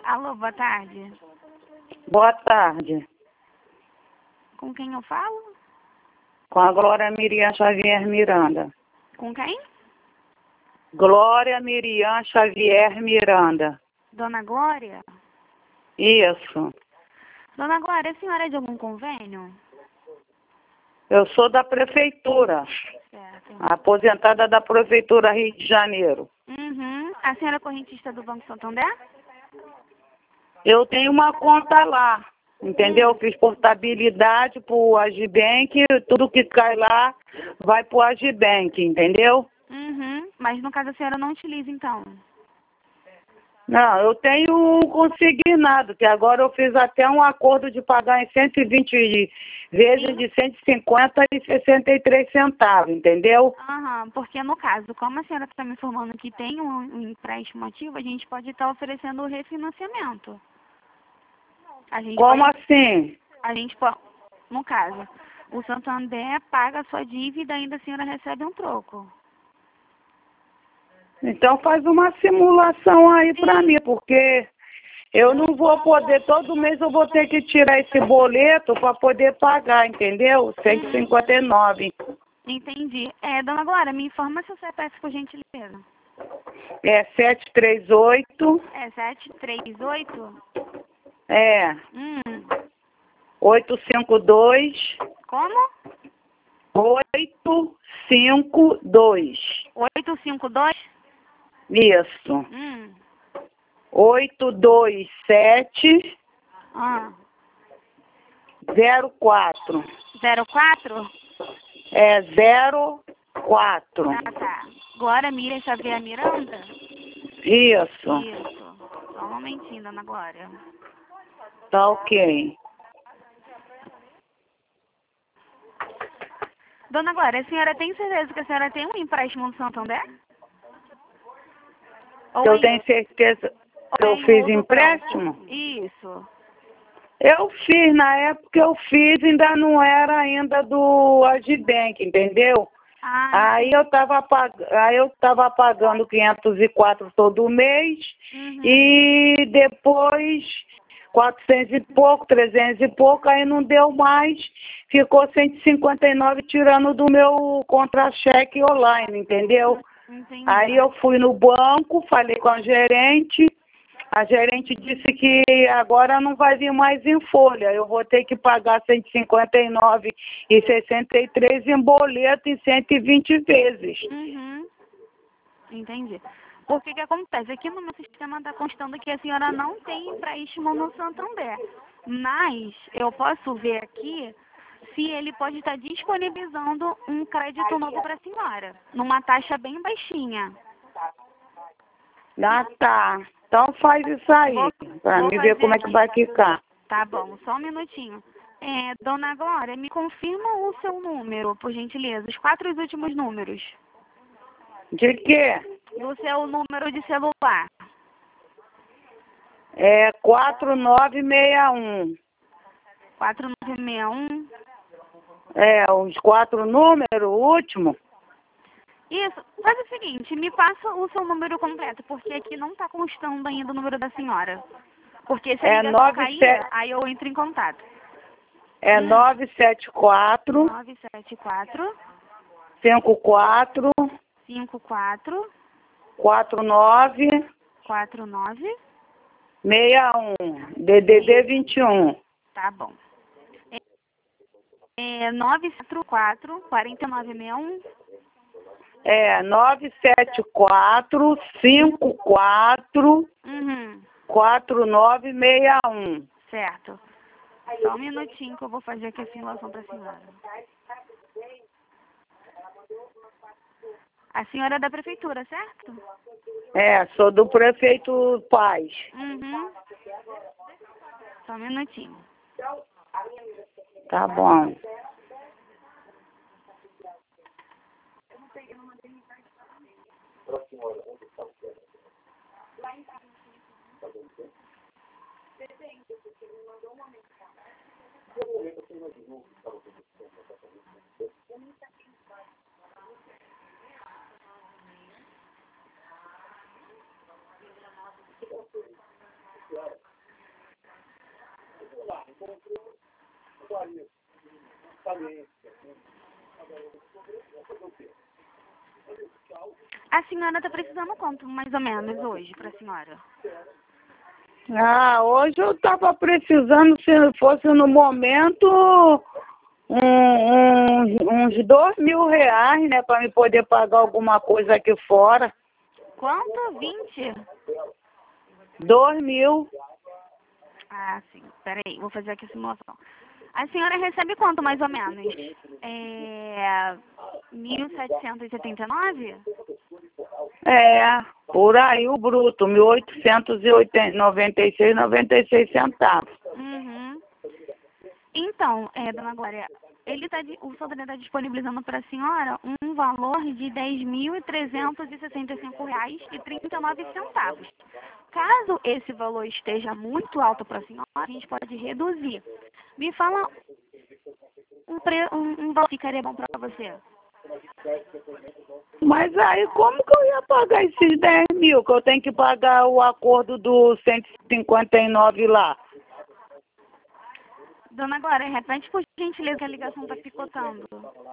Alô, boa tarde. Boa tarde. Com quem eu falo? Com a Glória Miriam Xavier Miranda. Com quem? Glória Miriam Xavier Miranda. Dona Glória? Isso. Dona Glória, a senhora é de algum convênio? Eu sou da prefeitura, Certo. aposentada da prefeitura Rio de Janeiro. Uhum. A senhora é correntista do Banco Santander? Eu tenho uma conta lá, entendeu? Fiz portabilidade pro Agibank, tudo que cai lá vai pro Agibank, entendeu? Uhum. Mas no caso a senhora não utiliza então? Não, eu tenho um consignado, que agora eu fiz até um acordo de pagar em 120 vezes de 150 e 63 centavos, entendeu? Aham, porque no caso, como a senhora está me informando que tem um empréstimo ativo, a gente pode estar oferecendo o refinanciamento. Como assim? A gente pode, no caso, o Santander paga a sua dívida e ainda a senhora recebe um troco. Então faz uma simulação aí pra mim, porque eu não vou poder, todo mês eu vou ter que tirar esse boleto para poder pagar, entendeu? 159. Entendi. Dona Glória, me informa seu CPF, por gentileza. É 738. É 738? É. 852. Como? 852. 852? Isso. 827. 04. 04? É 04. Ah, tá. Glória Miriam Xavier Miranda? Isso. Isso. Só um momentinho, Dona Glória. Tá ok. Dona Glória, a senhora tem certeza que a senhora tem um empréstimo no Santander? Eu tenho certeza que eu fiz empréstimo? Isso. Eu fiz, na época eu fiz, ainda não era ainda do Agibank, entendeu? Aí eu tava pagando 504 todo mês e depois 400 e pouco, 300 e pouco, aí não deu mais, ficou 159 tirando do meu contra-cheque online, entendeu? Entendi. Aí eu fui no banco, falei com a gerente disse que agora não vai vir mais em folha, eu vou ter que pagar 159 e 63 em boleto em 120 vezes. Entendi. O que acontece? Aqui no meu sistema está constando que a senhora não tem empréstimo no Santander. Mas eu posso ver aqui se ele pode estar disponibilizando um crédito novo para a senhora, numa taxa bem baixinha. Ah, tá. Então faz isso aí, para mim ver como é que vai ficar. Tá bom, só um minutinho. Dona Glória, me confirma o seu número, por gentileza, os 4 últimos números. De quê? Do seu número de celular. É 4961. 4961? É, os 4 números, o último. Isso. Faz o seguinte, me passa o seu número completo, porque aqui não está constando ainda o número da senhora. Porque se a ligação cair, aí eu entro em contato. É 974 974 54 54 49 49 61 DDD 21. Tá bom. 974 4961. É 974 54 4961. Certo. Só um minutinho que eu vou fazer aqui a simulação para a senhora. A senhora é da prefeitura, certo? É, sou do prefeito Paz. Só um minutinho. Tá bom. A senhora está precisando quanto, mais ou menos, hoje, para a senhora? Ah, hoje eu estava precisando, se fosse no momento, uns R$ 2.000, né, para me poder pagar alguma coisa aqui fora. Quanto? 20? 2.000. Ah, sim. Peraí, vou fazer aqui a simulação. A senhora recebe quanto, mais ou menos? 1.779? É, por aí o bruto, 1.896,96 centavos. Uhum. Então, dona Glória, o Sodré está disponibilizando para a senhora um valor de R$ 10.365,39. Caso esse valor esteja muito alto para a senhora, a gente pode reduzir. Me fala um valor que ficaria bom para você. Mas aí como que eu ia pagar esses 10.000, que eu tenho que pagar o acordo do 159 lá? Dona Glória, repete por gentileza que a ligação está picotando.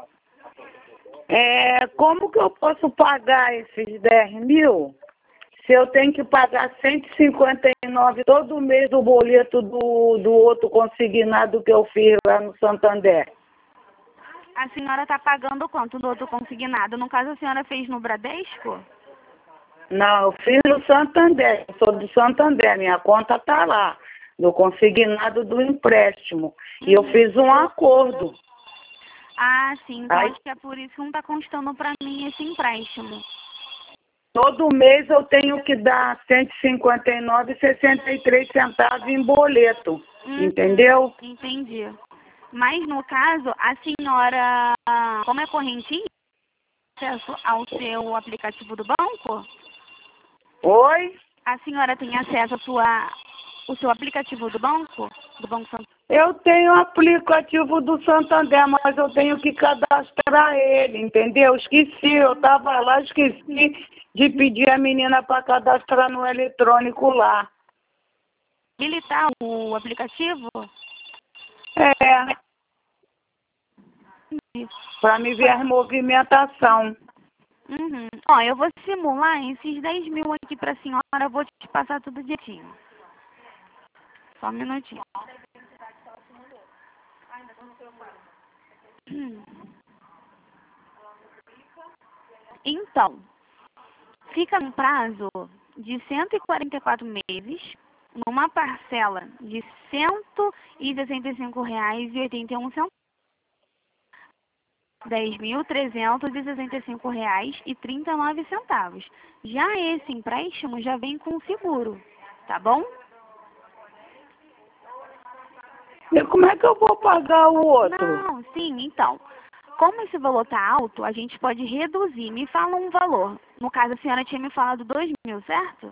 Como que eu posso pagar esses 10.000 se eu tenho que pagar 159 todo mês do boleto do outro consignado que eu fiz lá no Santander? A senhora está pagando quanto do outro consignado? No caso, a senhora fez no Bradesco? Não, eu fiz no Santander, eu sou do Santander, minha conta está lá, do consignado do empréstimo. E eu fiz um acordo. Ah, sim, então Aí, acho que é por isso que não está constando para mim esse empréstimo. todo mês eu tenho que dar 159,63 centavos em boleto, entendeu? Entendi. Mas, no caso, a senhora, como é correntinha, tem acesso ao seu aplicativo do banco? Oi? A senhora tem acesso ao seu aplicativo do Banco Santander? Eu tenho o aplicativo do Santander, mas eu tenho que cadastrar ele, entendeu? Esqueci, eu estava lá, esqueci de pedir a menina para cadastrar no eletrônico lá. Habilitar o aplicativo? Para me ver a movimentação. Uhum. Ó, eu vou simular esses 10.000 aqui para a senhora, eu vou te passar tudo direitinho. Só um minutinho. Então, fica um prazo de 144 meses, numa parcela de R$ 165,81. R$ 10.365,39. Já esse empréstimo já vem com seguro, tá bom? E como é que eu vou pagar o outro? Não, sim, então. Como esse valor tá alto, a gente pode reduzir. Me fala um valor. No caso, a senhora tinha me falado 2.000, certo?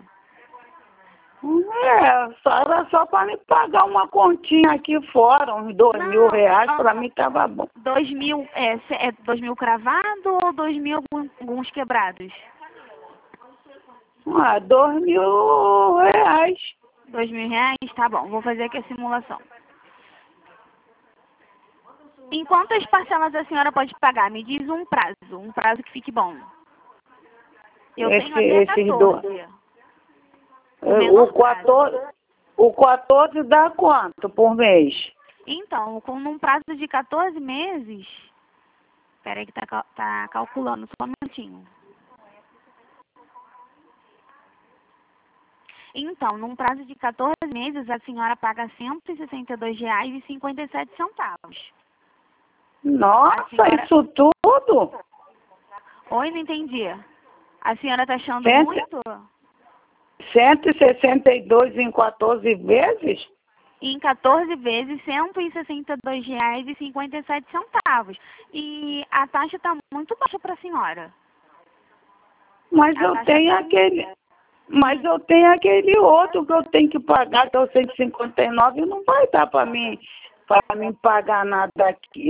Era só para me pagar uma continha aqui fora, uns R$ 2.000, para mim tava bom. 2.000, 2.000 cravado ou 2.000 alguns quebrados? R$ 2.000. R$ 2.000? Tá bom, vou fazer aqui a simulação. Em quantas parcelas a senhora pode pagar? Me diz um prazo que fique bom. Eu tenho até 14. O 14 dá quanto por mês? Então, com um prazo de 14 meses... Espera aí que tá calculando, só um minutinho. Então, num prazo de 14 meses, a senhora paga R$ 162,57. Nossa, senhora... isso tudo? Oi, não entendi. A senhora tá achando muito? 162 em 14 vezes? Em 14 vezes, R$ 162,57. E a taxa está muito baixa para a senhora. Mas eu tenho aquele outro que eu tenho que pagar, que é o 159, e não vai dar para mim pagar nada aqui,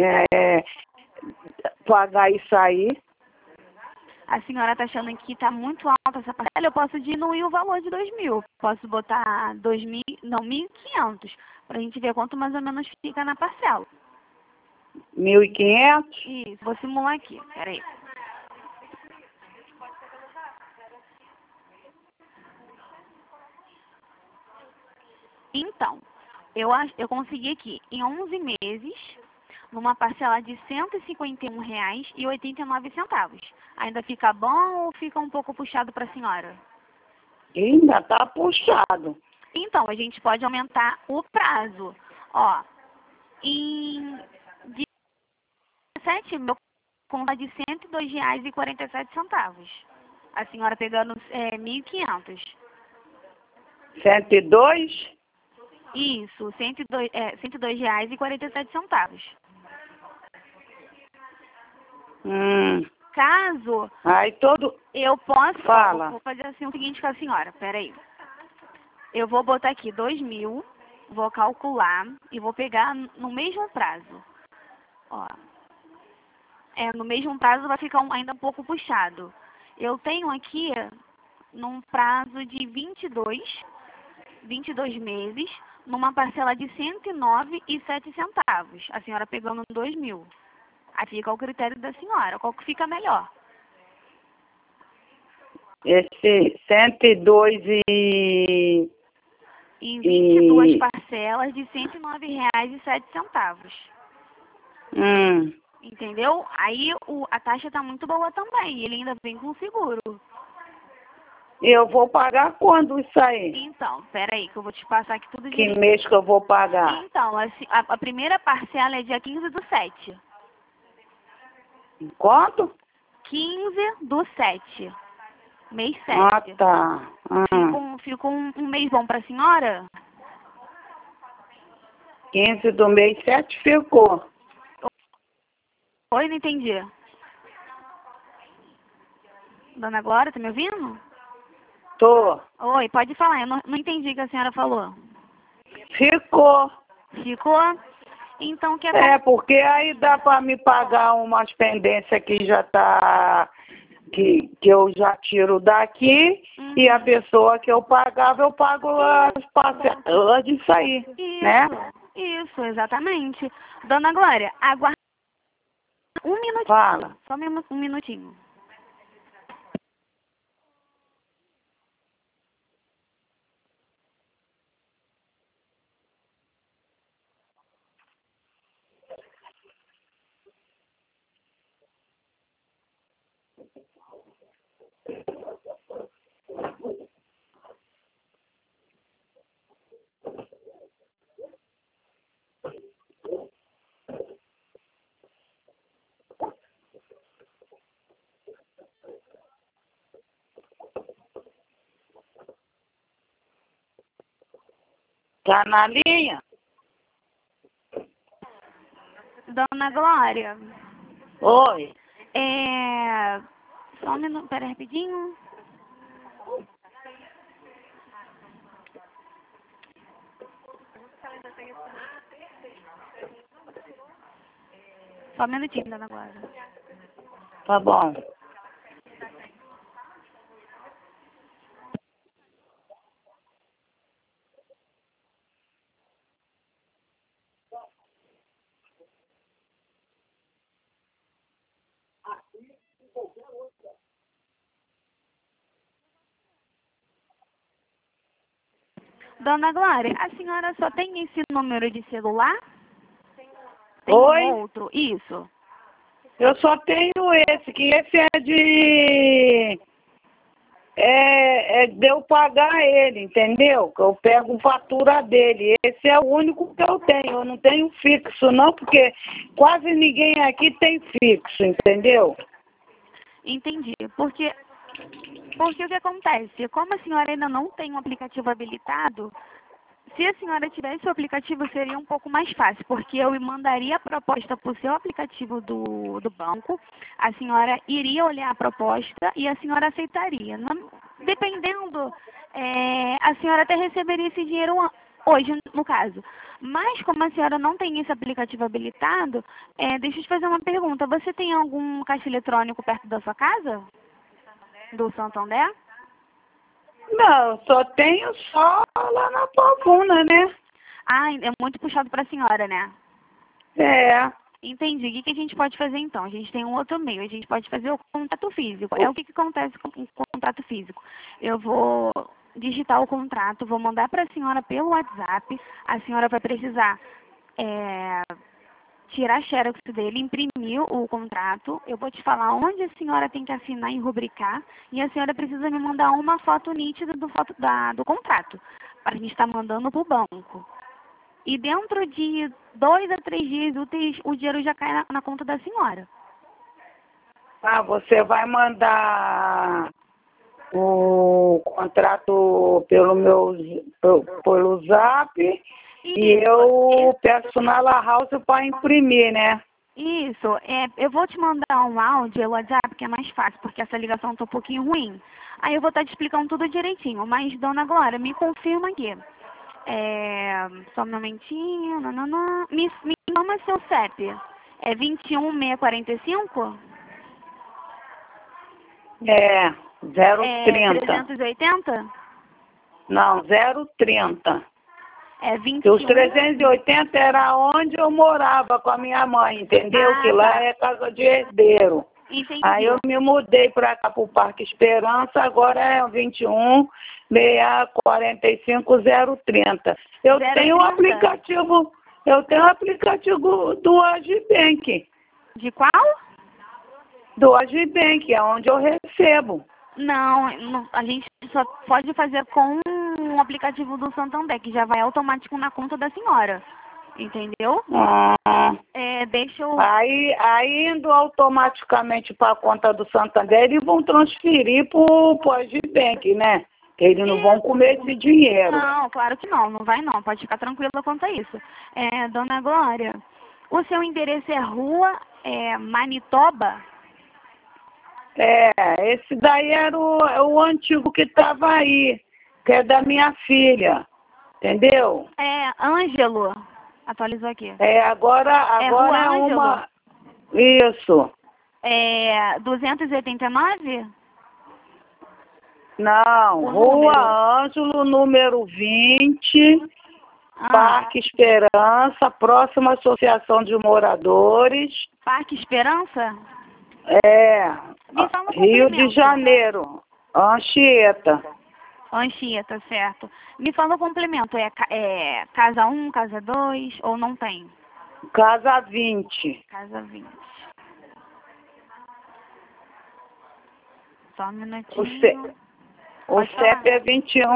pagar isso aí. A senhora está achando que está muito alta essa parcela? Eu posso diminuir o valor de 2.000. Posso botar 2.000, não, 1.500, para a gente ver quanto mais ou menos fica na parcela. 1.500? Isso, vou simular aqui, peraí. Então, eu consegui aqui, em 11 meses, numa parcela de R$ 151,89. Ainda fica bom ou fica um pouco puxado para a senhora? Ainda tá puxado. Então, a gente pode aumentar o prazo. Ó, em 17 mil, conta de R$ 102,47. A senhora pegando 1.500. 102? Isso, R$ 102,47. Caso Aí todo... eu possa... Fala. Vou fazer assim o seguinte com a senhora, peraí. Eu vou botar aqui 2.000, vou calcular e vou pegar no mesmo prazo. Ó, no mesmo prazo vai ficar ainda um pouco puxado. Eu tenho aqui num prazo de 22 meses, numa parcela de R$ 109,07. A senhora pegando 2.000. Aí fica ao critério da senhora, qual que fica melhor? Esse 102 e... Em 22 parcelas de R$ 109,07. Entendeu? Aí a taxa tá muito boa também, ele ainda vem com seguro. Eu vou pagar quando isso aí? Então, peraí, que eu vou te passar aqui tudo Que direitinho. mês que eu vou pagar? Então, a primeira parcela é dia 15/7. Quanto? 15/7. Mês 7. Ah, tá. Fica um mês bom pra senhora? 15 do mês 7 ficou. Oi, não entendi. Dona Glória, tá me ouvindo? Tô. Oi, pode falar, eu não entendi o que a senhora falou. Ficou. Ficou? Então, o que Porque aí dá pra me pagar umas pendências que já tá... Que eu já tiro daqui, e a pessoa que eu pagava, eu pago as parcelas disso aí, né? Isso, exatamente. Dona Glória, aguarda um minutinho. Fala. Só um minutinho. Tá na linha? Dona Glória. Oi. Só um minuto, pera rapidinho. Só um minutinho, Dona Glória. Tá bom. Dona Glória, a senhora só tem esse número de celular? Tem Oi? um outro? Isso. Eu só tenho esse, que esse é de... de eu pagar ele, entendeu? Que eu pego fatura dele. Esse é o único que eu tenho. Eu não tenho fixo, não, porque quase ninguém aqui tem fixo, entendeu? Entendi. Porque o que acontece? Como a senhora ainda não tem um aplicativo habilitado, se a senhora tivesse o aplicativo seria um pouco mais fácil, porque eu mandaria a proposta para o seu aplicativo do banco, a senhora iria olhar a proposta e a senhora aceitaria. Dependendo, a senhora até receberia esse dinheiro hoje, no caso. Mas como a senhora não tem esse aplicativo habilitado, deixa eu te fazer uma pergunta. Você tem algum caixa eletrônico perto da sua casa? Do Santander? Não, só tenho só lá na Pavuna, né? Ah, é muito puxado para a senhora, né? É. Entendi. O que a gente pode fazer então? A gente tem um outro meio, a gente pode fazer o contato físico. É o que acontece com o contato físico. Eu vou digitar o contrato, vou mandar para a senhora pelo WhatsApp, a senhora vai precisar tirar a xerox dele, imprimir o contrato, eu vou te falar onde a senhora tem que assinar e rubricar, e a senhora precisa me mandar uma foto nítida do contrato, para a gente estar mandando para o banco. E dentro de 2 a 3 dias úteis, o dinheiro já cai na conta da senhora. Ah, você vai mandar o contrato pelo Zap e eu peço na La House para imprimir, né? Isso. Eu vou te mandar um áudio pelo WhatsApp, que é mais fácil, porque essa ligação está um pouquinho ruim. Aí eu vou estar te explicando tudo direitinho. Mas, dona Glória, me confirma aqui. Só um momentinho. Me informa seu CEP. É 21645? É, 030. 380? Não, 030. É E 21. os 380 era onde eu morava com a minha mãe, entendeu? Ah, que lá tá. é casa de herdeiro. Entendi. Aí eu me mudei para cá, para o Parque Esperança, agora é 21-645-030. Eu tenho o aplicativo do Agibank. De qual? Do Agibank, é onde eu recebo. Não, a gente só pode fazer com o aplicativo do Santander, que já vai automático na conta da senhora. Entendeu? Deixa eu... Aí indo automaticamente para a conta do Santander, eles vão transferir para o Agibank, né? Eles não vão comer esse dinheiro. Não, claro que não, não vai não, pode ficar tranquila quanto a isso. Dona Glória, o seu endereço é Rua Manitoba? Esse daí era o antigo que estava aí, que é da minha filha, entendeu? Ângelo, atualizou aqui. Agora Rua é Ângelo? uma... Isso. 289? Não, Rua Ângelo, número 20, Parque Esperança, próxima Associação de Moradores. Parque Esperança? Me fala um Rio de Janeiro, Anchieta. Anchieta, certo. Me fala o complemento, casa 1, casa 2 ou não tem? Casa 20. Casa 20. Só um minutinho. O CEP é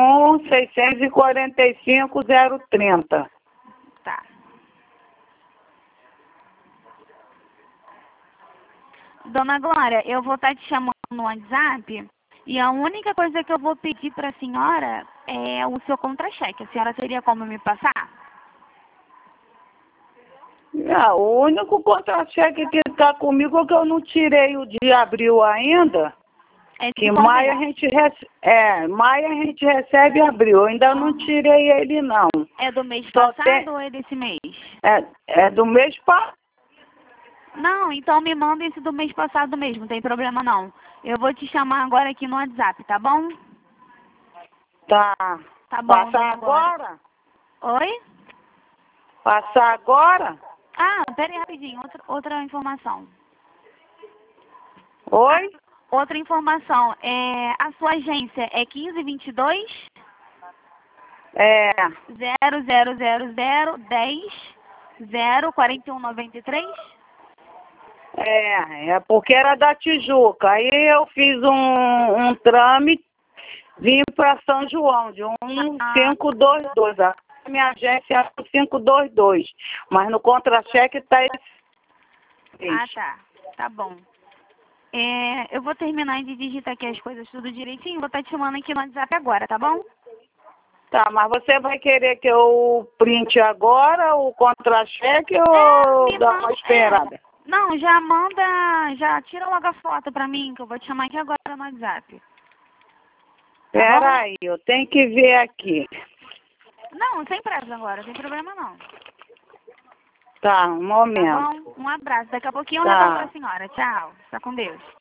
21-645-030. Tá. Dona Glória, eu vou estar te chamando no WhatsApp e a única coisa que eu vou pedir para a senhora é o seu contra-cheque. A senhora teria como me passar? O único contra-cheque que está comigo é que eu não tirei o de abril ainda. Que maio a gente recebe abril. Eu ainda não tirei ele, não. É do mês passado ou é desse mês? É do mês passado. Não, então me manda esse do mês passado mesmo, não tem problema não. Eu vou te chamar agora aqui no WhatsApp, tá bom? Tá. Tá bom. Passar agora? Oi? Passar agora? Pera aí rapidinho, outra informação. Oi? Outra informação, a sua agência é 1522? 00010-04193? Porque era da Tijuca. Aí eu fiz um trâmite, vim para São João, de 1522. A minha agência é 522. Mas no contra-cheque está esse. Tá bom. Eu vou terminar de digitar aqui as coisas tudo direitinho, vou estar te chamando aqui no WhatsApp agora, tá bom? Tá, mas você vai querer que eu printe agora o contra-cheque ou dá uma esperada? Não, já tira logo a foto pra mim, que eu vou te chamar aqui agora no WhatsApp. Peraí, eu tenho que ver aqui. Não, sem pressa agora, não tem problema não. Tá, um momento. Tá bom? Um abraço. Daqui a pouquinho eu retorno pra senhora. Tchau. Fica com Deus.